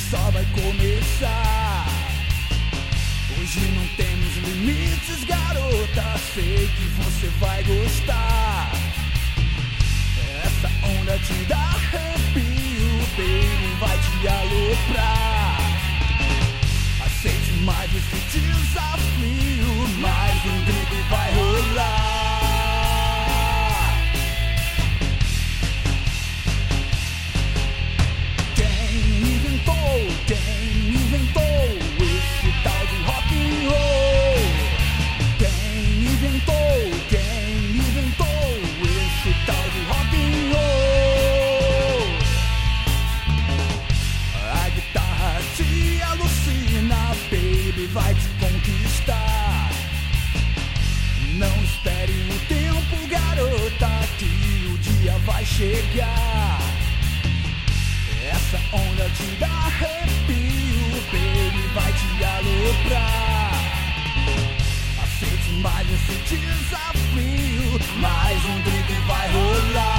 só vai começar. Hoje não temos limites, garota, sei que você vai gostar. Essa onda te dá arrepio, baby, vai te aloprar. Aceite mais esse desafio, mais um grito vai rolar. Quem inventou esse tal de rock and roll? Quem inventou esse tal de rock and roll? A guitarra te alucina, baby, vai te conquistar. Não espere o tempo, garota, que o dia vai chegar. Essa onda te dá arrepio, baby, vai te aloprar. Aceite mais esse desafio, mais um drink vai rolar.